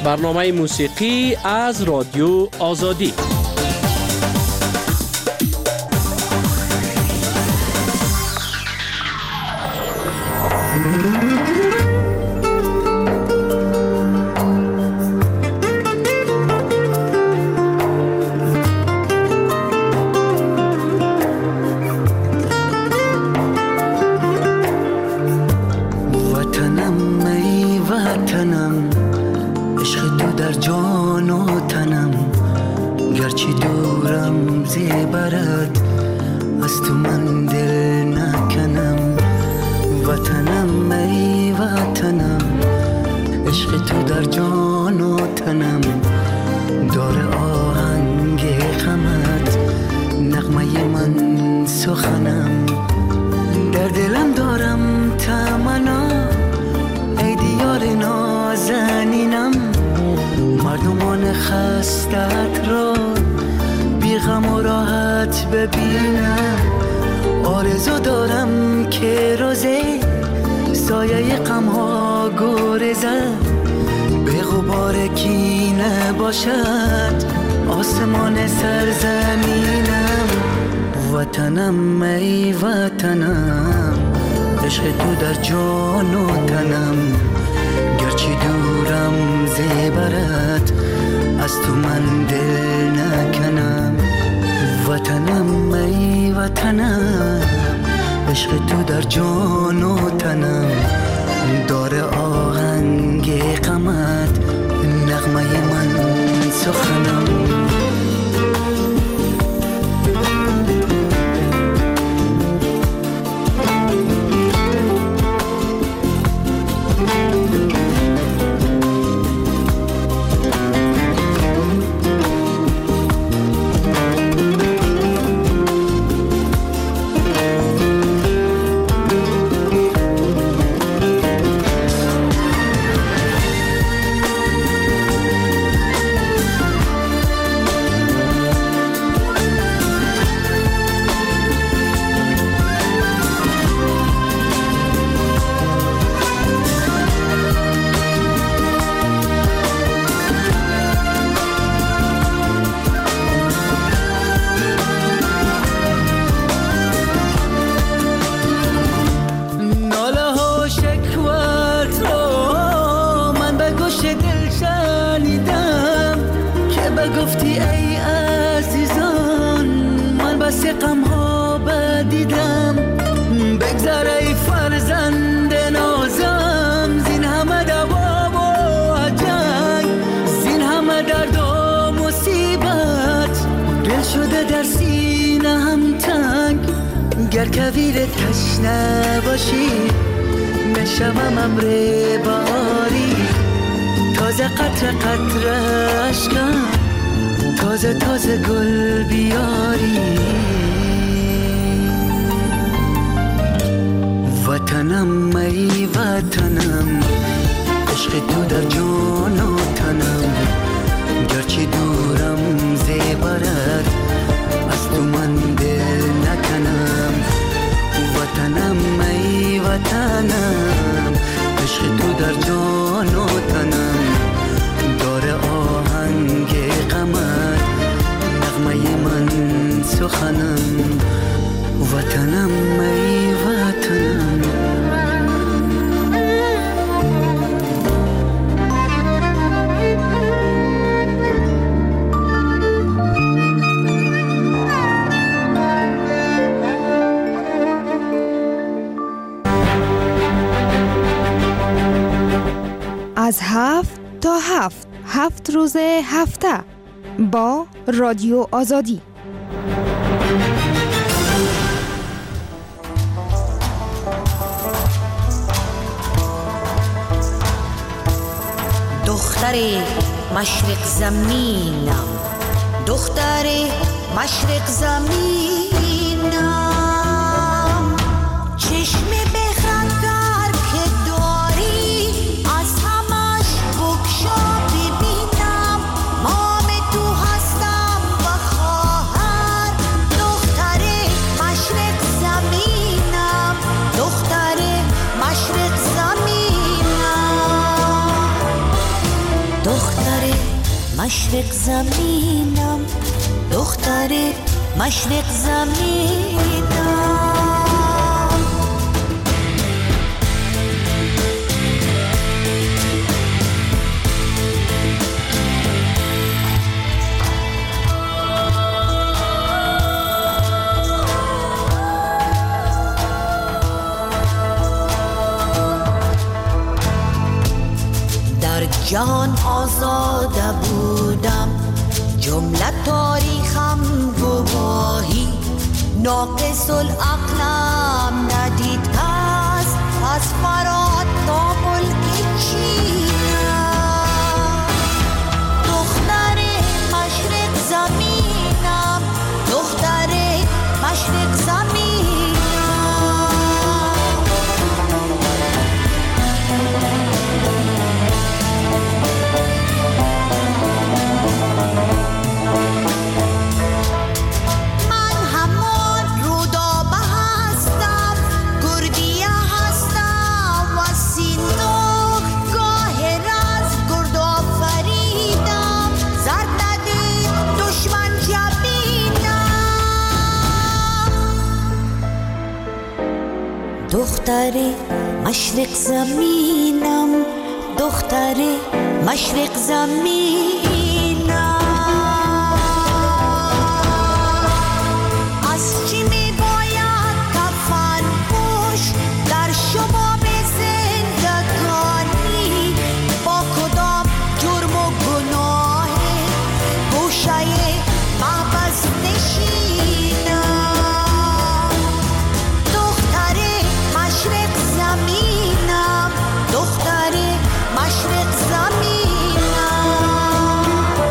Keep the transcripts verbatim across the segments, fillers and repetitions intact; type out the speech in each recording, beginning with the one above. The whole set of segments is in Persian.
برنامه موسیقی از رادیو آزادی. وطنم ای وطنم، عشق تو در جان و تنم، گرچه دورم زیبرت از تو من دل نکنم. وطنم ای وطنم، عشق تو در جان و تنم، داره آهنگ غمت نغمه من سخنم. گفتی ای عزیزان من بس غم ها بدیدم، بگذر ای فرزند نازم زین همه دوام و جنگ، زین همه درد و مصیبت، دل شده در سینه هم تنگ. گر کویر تشنه باشی نشوم امر باری، تازه قطره قطره اشکم تازه تازه گل بیاری. وطنم ای وطنم، عشق تو در جان و تنم، گرچه دورم زیبرت از تو من دل نکنم. وطنم ای وطنم، عشق تو در جان و تنم، داره آهنگ غمت نغمه من سخنم. وطنم ای وطنم. از هفت تا هفت هفت روز هفته با رادیو آزادی. دختر مشرق زمینم، دختر مشرق زمینم، چشم بخنگر که داری از همش بکشا ببینم، مام تو هستم و خواهر، دختر مشرق زمینم، دختر مشرق زمینم، دختر مشرق زمینم، دختر مشرق زمینم. جهان آزاده بودم، جمله تاریخم گواهی، ناقص العقلم ندید کس از فرات تا ملک چینم. دختر مشرق زمینم، دختر مشرق زمینم. دختر مشرق زمینم، دختر مشرق زمینم. از چی می باید کفن پوش در شباب زندگانی، با کدام جرم و گناه گوشه محبس نشینم. دختر مشرق زمینم، دختر مشرق زمینم.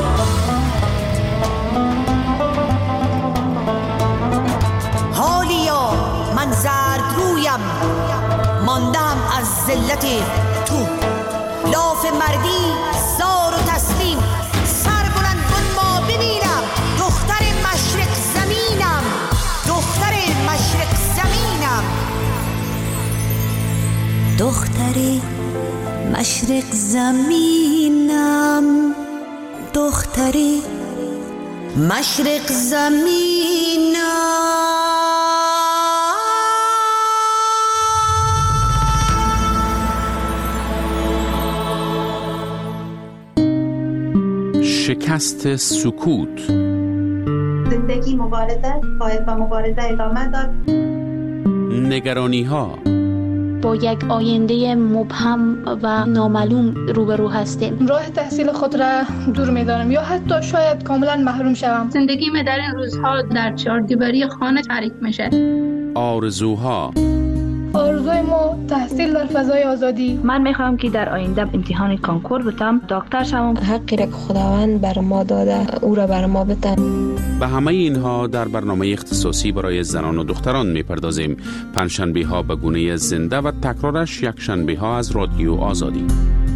حالیا من زرد رویم، ماندم از ذلت تو، لاف مردی زار و تسلیم، سر بلند کن ما ببینم. دختر مشرق زمینم، دختر مشرق زمینم. دختر مشرق زمینم، دختر مشرق زمینم. شکست سکوت. زندگی مبارزه، باید با مبارزه ادامه داد. نگرانی ها. با یک آینده مبهم و نامعلوم روبرو هستیم. راه تحصیل خود را دور می‌دانم یا حتی شاید کاملا محروم شوم. زندگی من در این روزها در چهاردیواری خانه تعریف میشه. آرزوها. آرزوی ما تحصیل در فضای آزادی. من میخوام که در آینده امتحان کانکور بتم، دکتر شوم. حقی را که خداوند بر ما داده او را بر ما بتن. به همه اینها در برنامه اختصاصی برای زنان و دختران میپردازیم. پنجشنبه ها به گونه زنده و تکرارش یک شنبه ها از رادیو آزادی.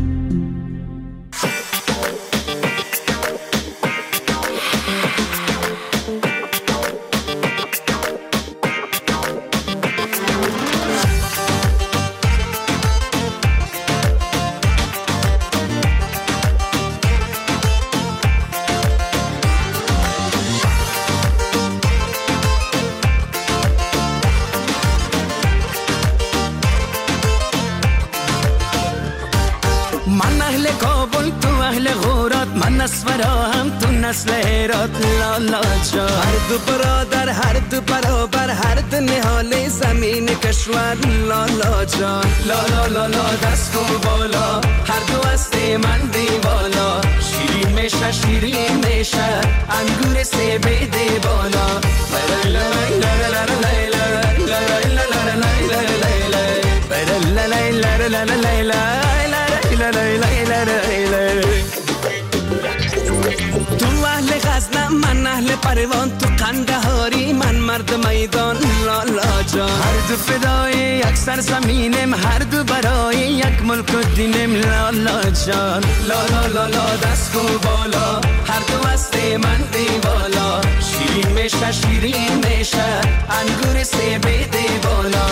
نسفرا هم تو نسل هرات لالا جا، هر دو برادر هر دو برابر هر دو نهال زمین کشور لالا جا. لالا لالا دست کن بالا، هر دو هست من دیوالا، شیرین میشه شیرین میشه انگور سیب دی بالا. تو اهل غزنم من اهل پروان، تو قندهاری من مرد میدان لالا جان. هر دو فدای یک سرزمینم، هر دو برای یک ملک و دینم لالا جان. لالا لالا دست کن بالا، هر دو هست من دیوالا، شیرین میشه شیرین میشه انگور سیب دی بالا.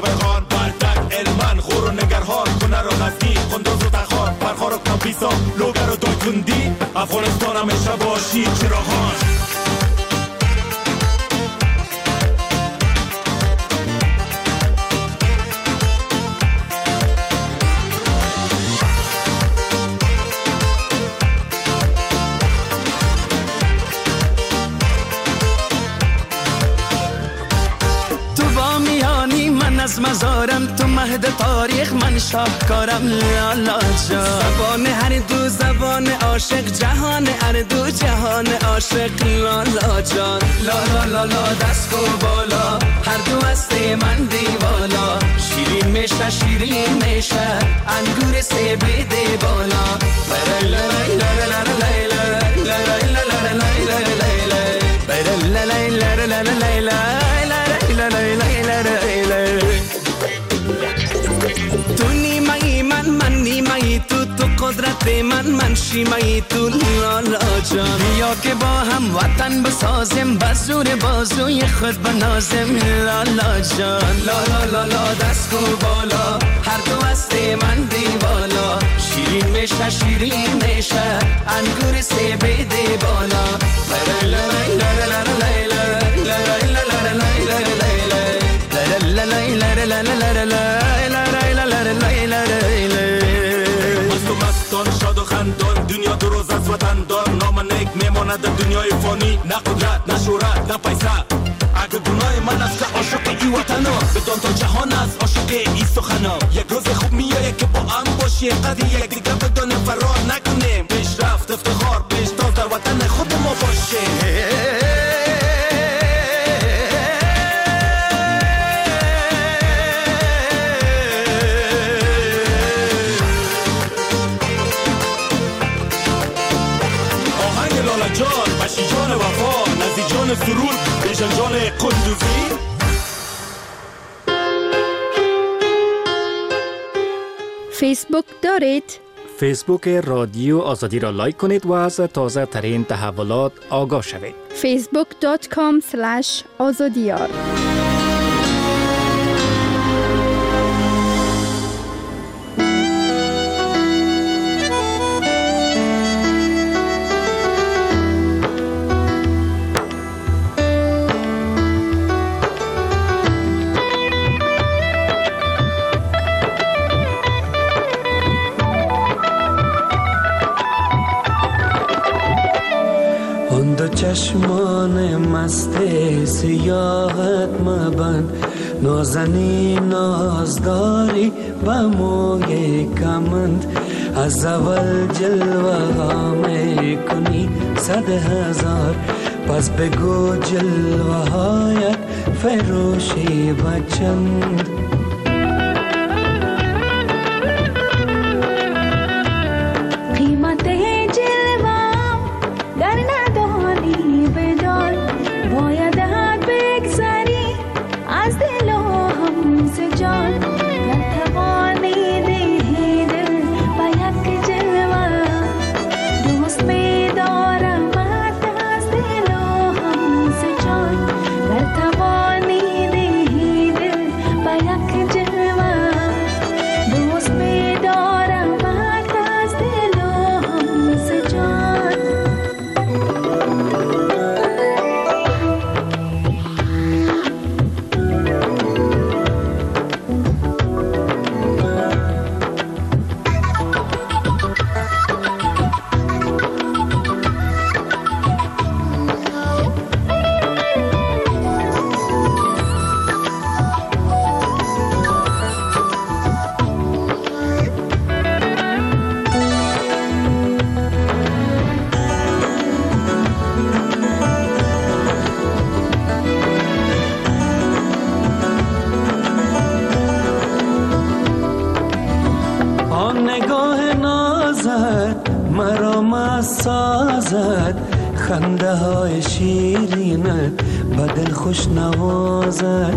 خان بردک علمن خور و نگرهان کنه رو غزنی خندوز و تخار پرخار و کمپیسا لوگر و دایکندی افغانستان همیشه باشی چراغان از مزارم تو مهد تاریخ من شاهکارم لالا جان زبان هر دو زبان عاشق جهان هر دو جهان عاشق لالا جان لالا لالا دست و بالا هر دو هست من دیوالا شیرین میشه شیرین میشه انگور سیب دی بالا لا لا لا لا لا لا لا لا تو نیمه‌ای من من نیمه‌ای تو تو قدرت من من شیمه‌ای تو لالا جان بیا که با هم وطن بسازیم بزور بازوی خود بنازیم لالا جان لالا لالا دست کو بالا هر دو هست من دیوالا شیرین میشه شیرین میشه انگور سیب دی بالا لا لا لا لا دنیا دو روز از وطن دار نام نیک میماند در دنیای فانی نه قدرت نه شهرت نه پیسه اگه گناه من است که عاشق ای وطنا بدان تا جهان است عاشق ای سخنا یک روز خوب میآید که با هم باشی قدر یک دیگه بدان فرار نکنیم پیشرفت افتخار پیشتاز در وطن خود ما باشه جان بشی جان وفا نزی جان سرور بیشن جان قندوزی فیسبوک دارید؟ فیسبوک رادیو آزادی را لایک کنید و از تازه ترین تحولات آگاه شوید. فیسبوک دات کام اسلش آزادیار چشمان مست سیاحت مبند نازنی نازداری با موی کمند از اول جلوه ها می کنی صد هزار پس بگو جلوه هایت فروشی و چند خنده های شیرینت بدل خوش نوازد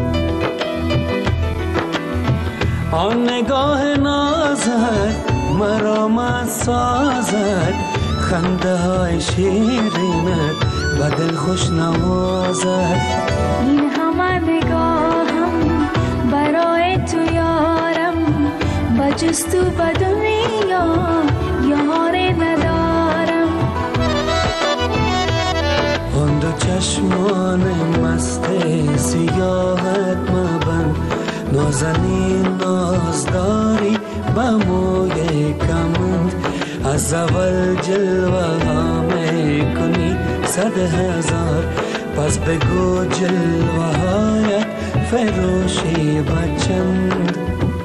آن نگاه نازد مرا مست سازد خنده های شیرینت بدل خوش نوازد این همه نگاهم برای جز تو به دنیا یار ندارم. آن دو چشمان مست سیاهت مبند، نازنین نازداری با موی کمند. از اول جلوه ها می کنی صد هزار، پس بگو جلوه هایت فروشی بچند.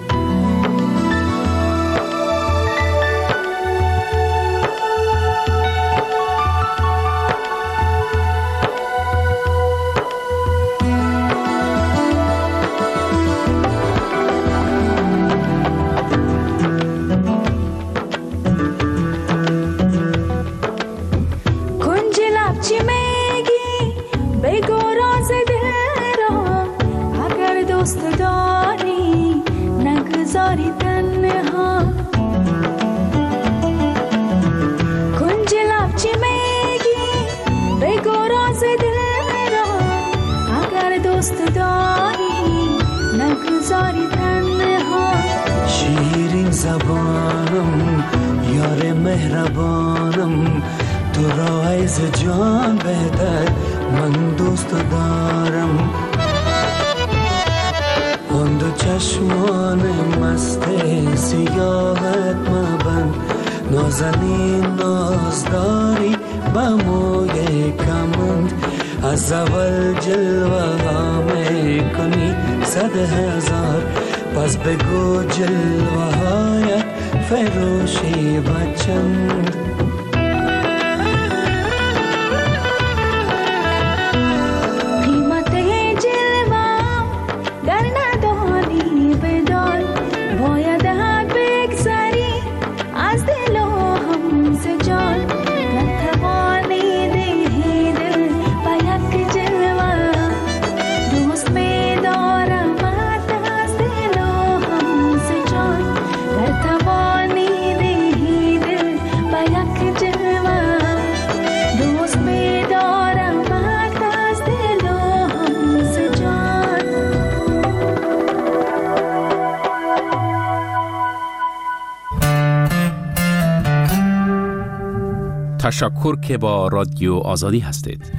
شیرین زبانم یار مهربانم، تو را از جان بهتر من دوست دارم. آن دو چشمان مست سیاهت مبند، نازنین نازداری با موی کمند. از اول جلوه ها می کنی صد هزار، پس بگو جلوه هایت فروشی بچند. قیمت جلوه در ندانی بدان، باید حد بگذری از دل و همز جان. نتوانی دهی دل با یک جلوه، دوست می دارم از دل و همز جان. نتوانی دهی دل با یک جلوه، دوست می دارم از دل و همز جان. تشکر که با رادیو آزادی هستید.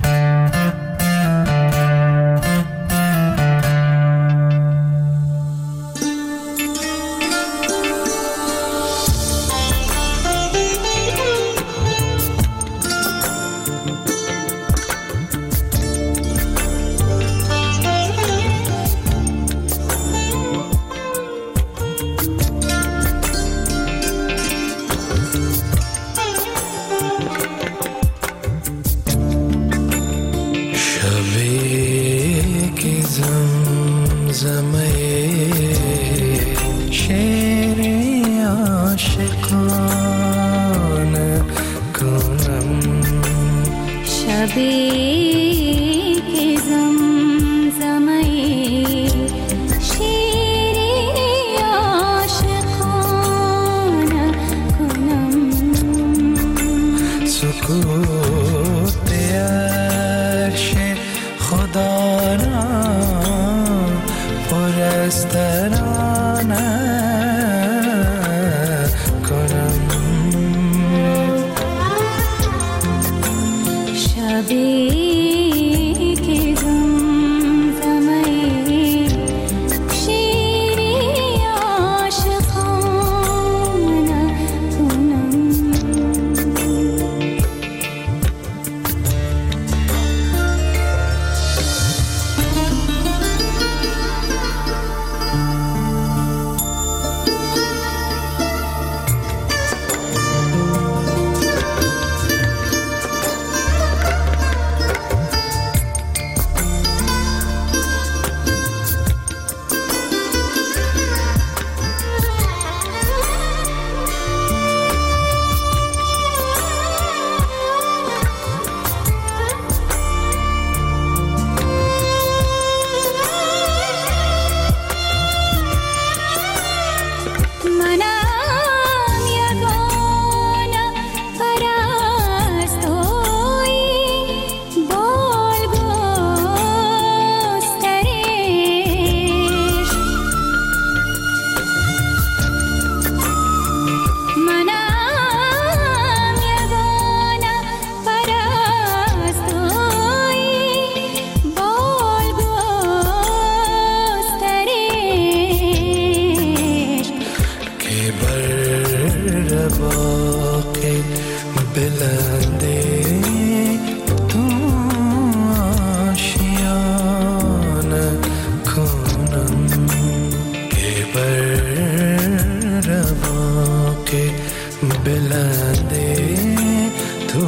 بر رواق بلنده تو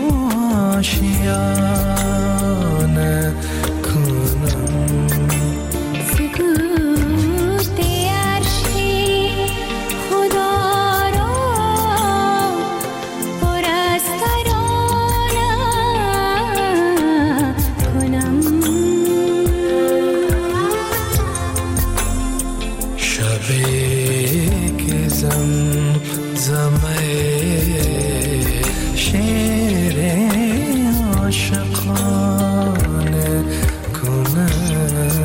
آشیانه کنم سکوت عرشی خدا را پر از ترانه کنم شبی که زمزمه شعر عاشقانه کنم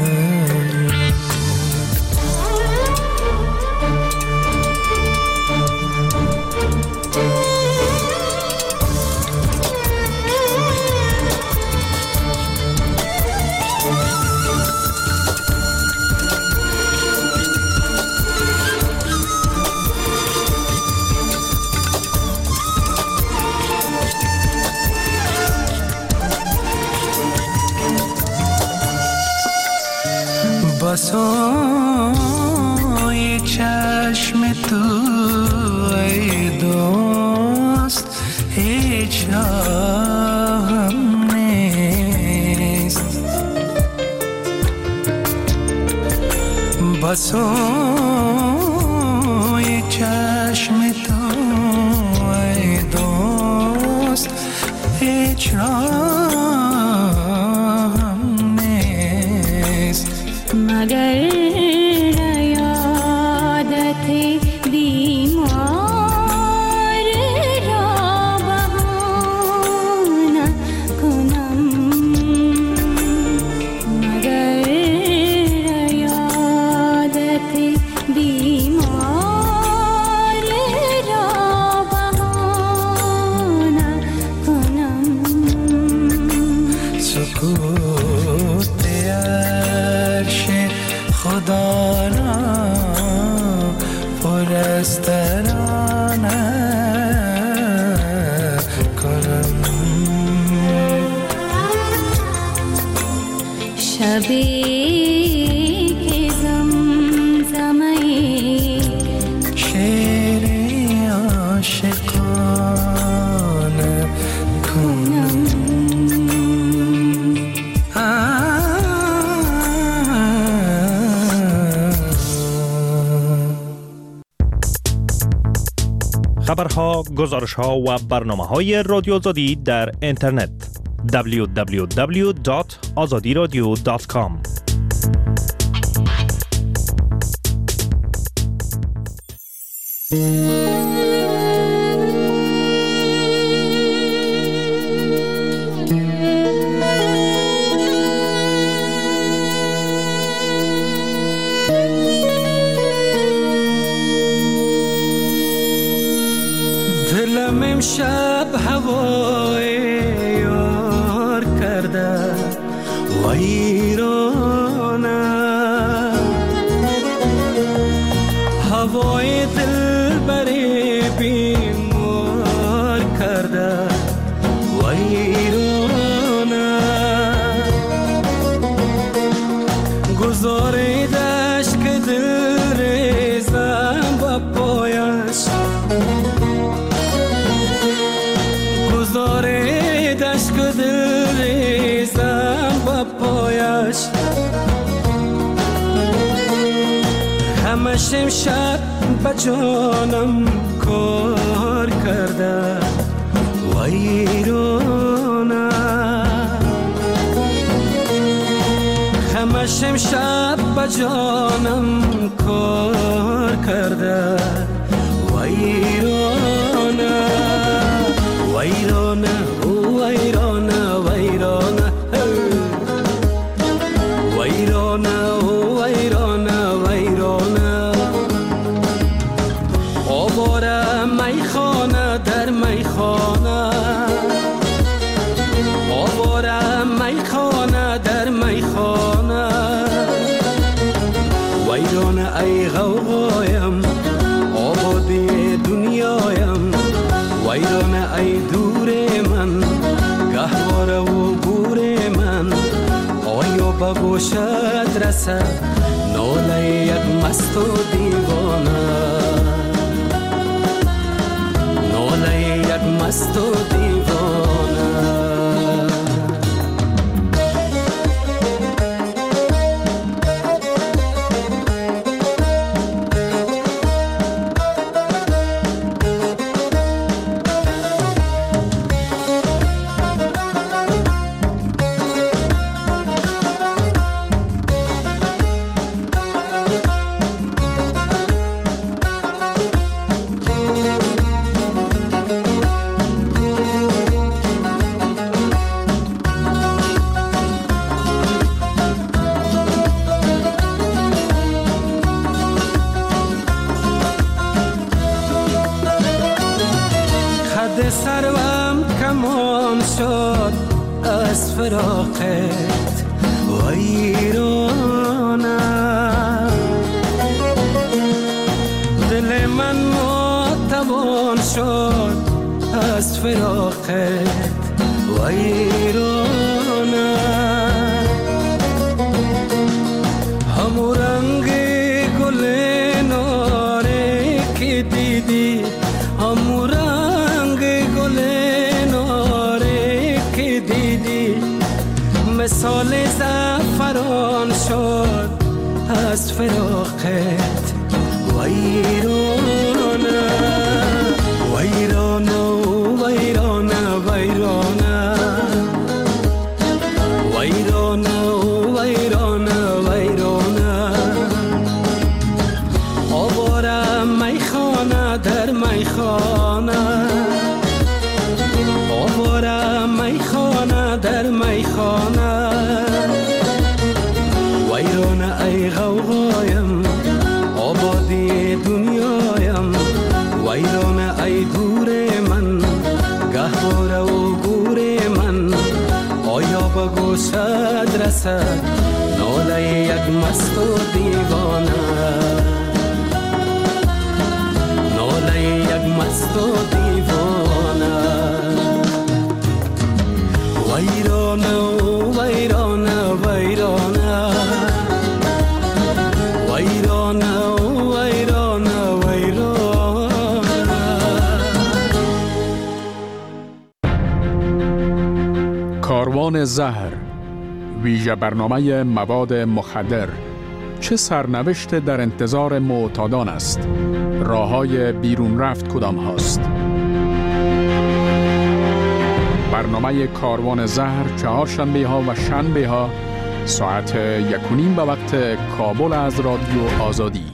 بسای چشم تو ای دوست هیچ راهم نیست بسای چشم تو ای دوست هیچ راهم نیست مگر یادت بیمار را بهانه کنم مگر یادت بیمار را بهانه کنم سکوت عرش خدا را پر از ترانه کنم شبی که زمزمه شعر عاشقانه کنم خبرها، گزارش‌ها و برنامه‌های رادیو آزادی در اینترنت دبلیو دبلیو دبلیو دات آزادی رادیو دات کام. دلم امشب هوای یار کرده ویرانه هوای دل بری بیمار کرده ویرانه گذاریدش که دل ریزم با پایش گذاریدش که دل ریزم با پایش همش امشب به جانم کار کرده ویرانه همش امشب به جانم کار کرده ویرانه ویرانه ویرانه ویرانه ویرانه ویرانه ویرانه آواره میخانه در میخانه آواره میخانه در میخانه ویرانه ای غوغایم آبادی دنیایم ویرانه ای دور من گهواره و گور من آی آیا به گوشت رسد ناله یک مست و دیوانه، ناله یک مست و دیوانه. سروم کمان شد از فراقت ویرانه، دل من ماتوان شد از فراقت ویرانه. همو رنگ گل ناره که دیدی، همو مثال زعفران شد از فراقت ویرانه، ویرانه ویرانه ویرانه ویرانه ویرانه ویرانه. آواره میخانه در میخانه، آواره میخانه در میخانه. ویرانه ای غوغایم آبادی دنیایم، ویرانه ای دور من گهواره و گور من. آیا به گوشت رسد ناله یک مست و دیوانه، ناله یک مست و دیوانه. ویرانه ویرانه ویرانه ویرانه ویرانه ویرانه. کاروان زهر، ویژه برنامه مواد مخدر، چه سرنوشت در انتظار معتادان است؟ راه‌های بیرون رفت کدام هاست؟ برنامه کاروان زهر چهارشنبه ها و شنبه ها ساعت یک و نیم به وقت کابل از رادیو آزادی.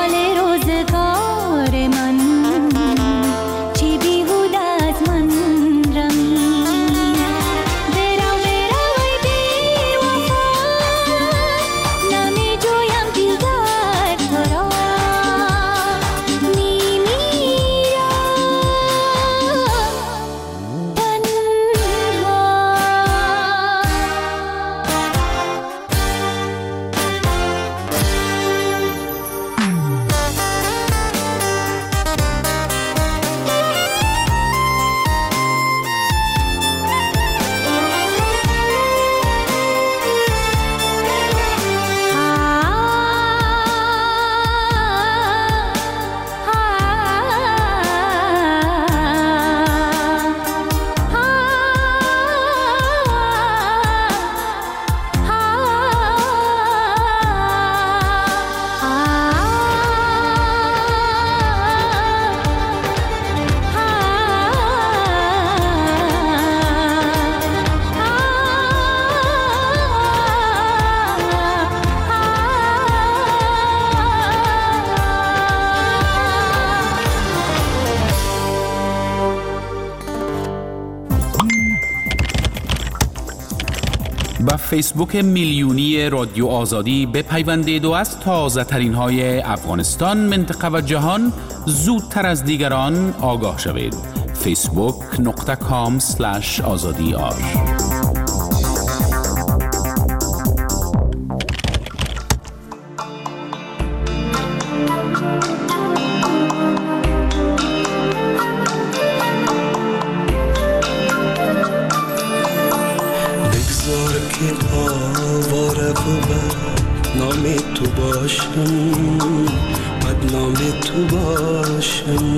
روزگار من چی بیهوده از من به فیسبوک میلیونی رادیو آزادی بپیوندید و از تازه ترین های افغانستان، منطقه و جهان زودتر از دیگران آگاه شوید. فیسبوک نقطه کام سلش آزادی آر. نام تو باشم، بدنام تو باشم،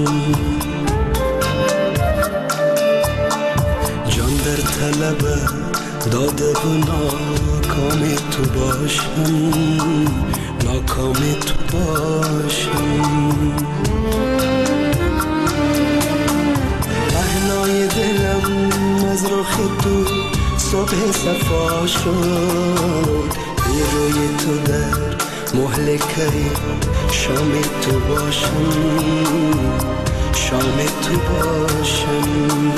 جان در طلب داده و ناکام تو باشم، ناکام تو باشم. پهنای دلم از رخ تو صبح صفا شد، روی تو در مهلکه شام تو باشم، شام تو باشم.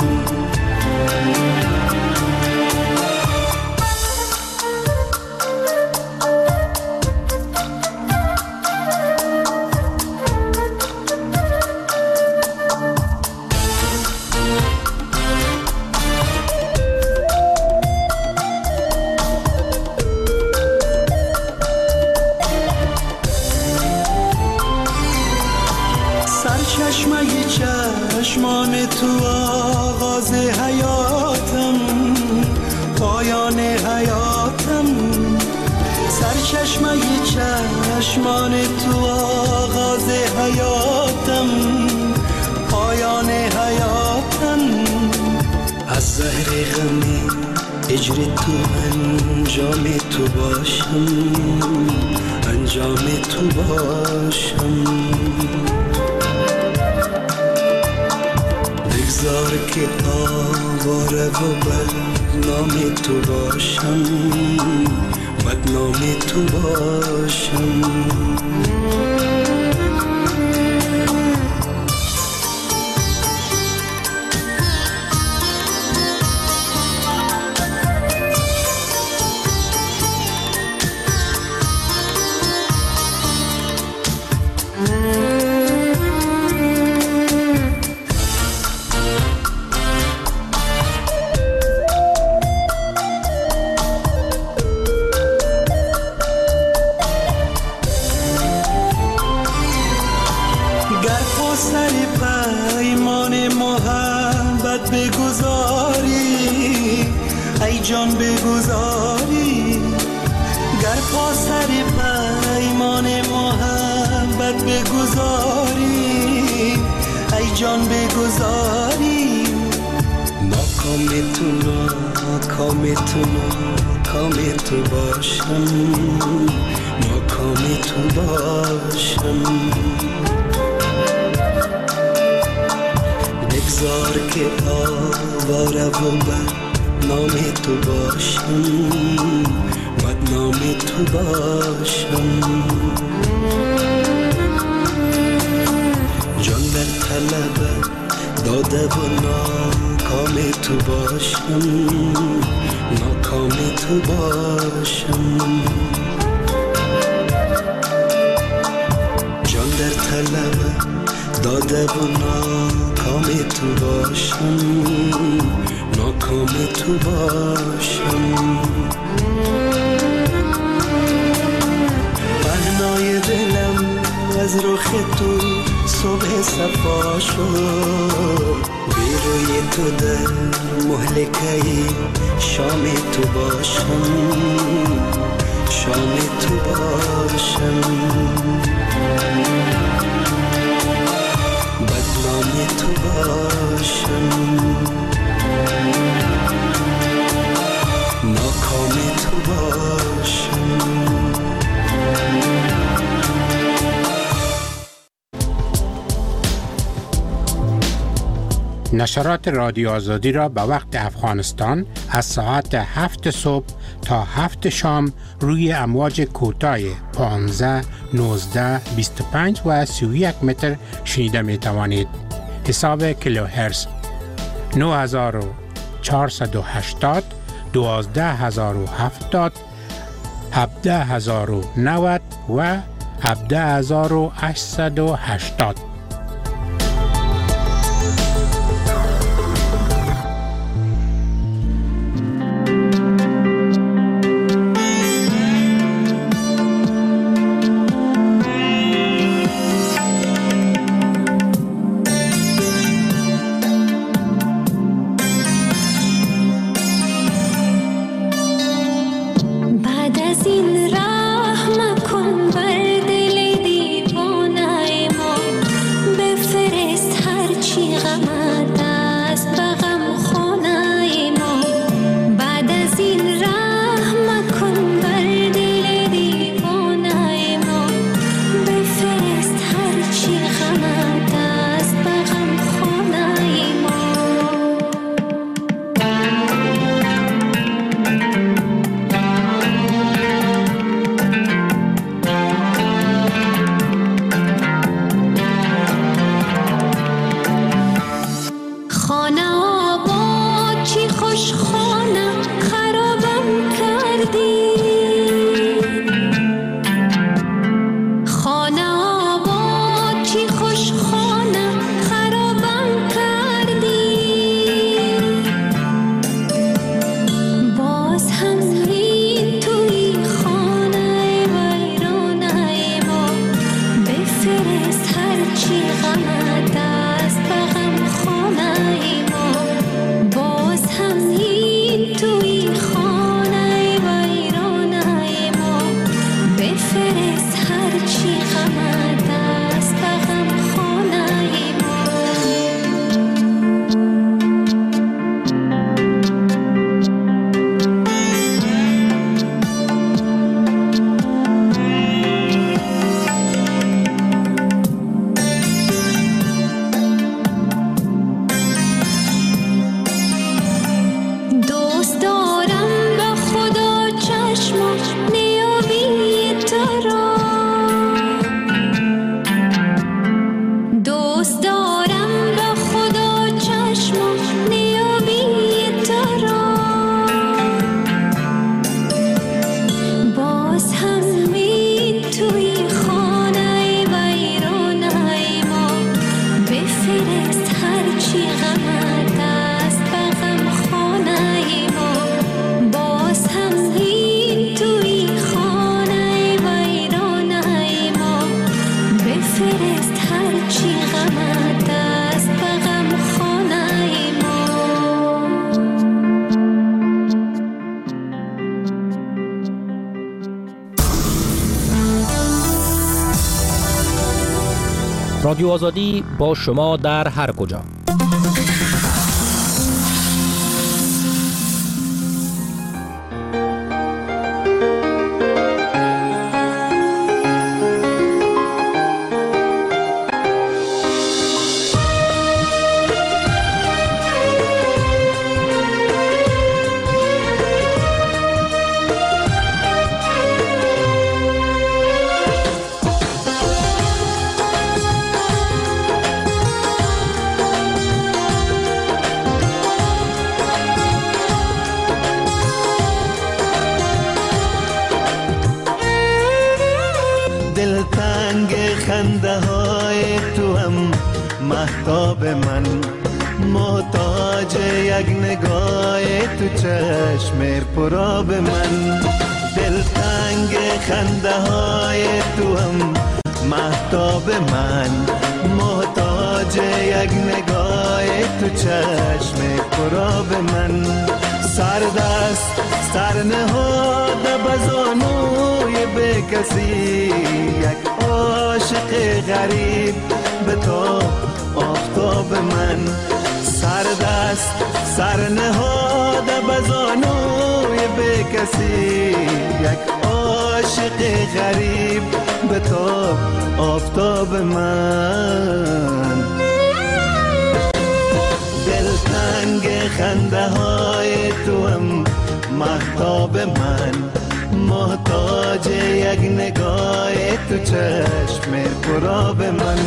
چشمان تو آغاز حیاتم، پایان حیاتم، سرچشمه چشمان تو آغاز حیاتم، پایان حیاتم. از زهر غمی اجر تو انجام تو باشم، انجام تو باشم. بگذار که آواره و بدنام تو باشم، بدنام تو باشم. جان بگذاری، گر پا سر پیمان محبت بگذاری، ای جان بگذاری. ناکام تو ناکام تو ناکام تو باشم، ناکام تو باشم. بگذار که آواره و بر نام تو باشم، بدنام تو باشم. جان در طلب داده و ناکام تو باشم، ناکام تو باشم. جان در طلب داده و ناکام تو باشم، ناکام تو باشم. پهنای دلم از رخ تو صبح صفا شد، بی روی تو در مهلکه شام تو باشم، شام تو باشم. بدنام تو باشم، ناکام تو باشم. نشرات رادیو آزادی را به وقت افغانستان از ساعت هفت صبح تا هفت شام روی امواج کوتاه پانزده، نوزده، بیست و پنج و سی و یک متر شنیده می توانید. حساب کیلوهرتز نه هزار و چهارصد و هشتاد دوازده هزار و هفتاد، هفده هزار و نود و هفده هزار و هشتصد و هشتاد. رادیو آزادی با شما در هر کجا. خنده های تو هم مهتاب من، محتاج یک نگاه تو چشم پرآب من. دلتنگ خنده های تو هم مهتاب من، محتاج یک نگاه تو چشم پرآب من. سردست سر نهاده بزانوی به کسی، یک عاشق غریب به تو آفتاب من. سردست سر نهاده بزانوی به کسی، یک عاشق غریب به تو آفتاب من. دلتنگ خنده های تو هم مهتاب من، محتاج یک نگاه تو چشم پرآب من.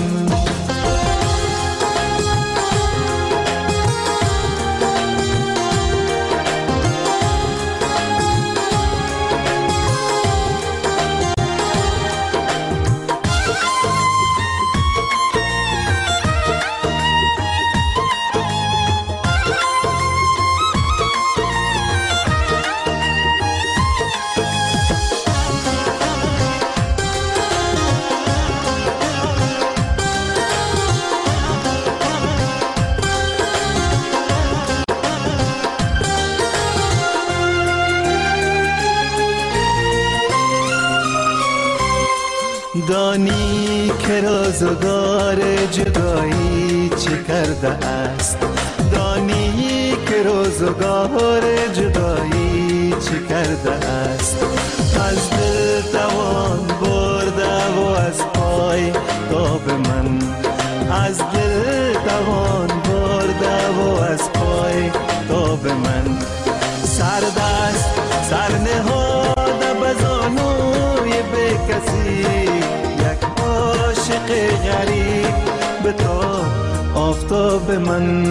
دانی که روزگار جدایی چه کرده است، دانی که روزگار جدایی چه کرده است. از دل توان برده و از پای تاب من، از دل توان برده و از پای تاب من. سردست سر نهاده بزانوی به کسی، یک عاشق غریب به تو آفتاب من.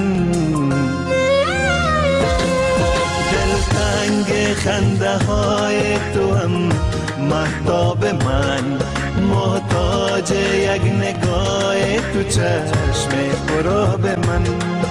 دلتنگ خنده های تو هم مهتاب من، محتاج یک نگاه تو چشم خراب من.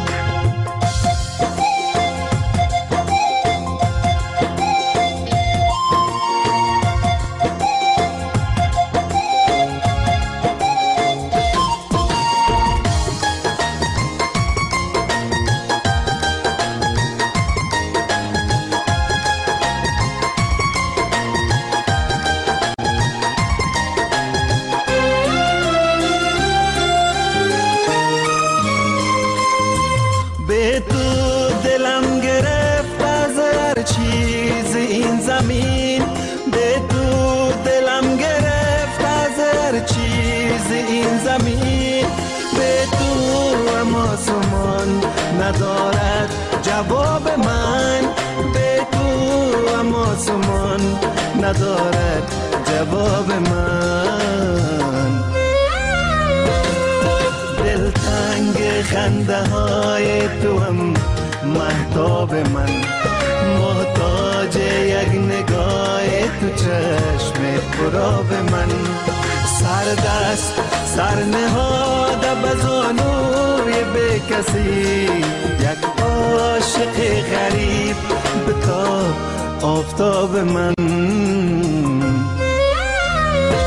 ندارد جواب من، به تو اما سمان ندارد جواب من. دلتنگ خنده های تو هم مهتاب من، محتاج یک نگاه تو چشم خراب من. سردست سر نهاده بزانوی به کسی، یک عاشق غریب به تا آفتاب من.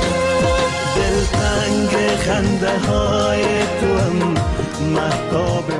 دلتنگ خنده های تو هم مهتاب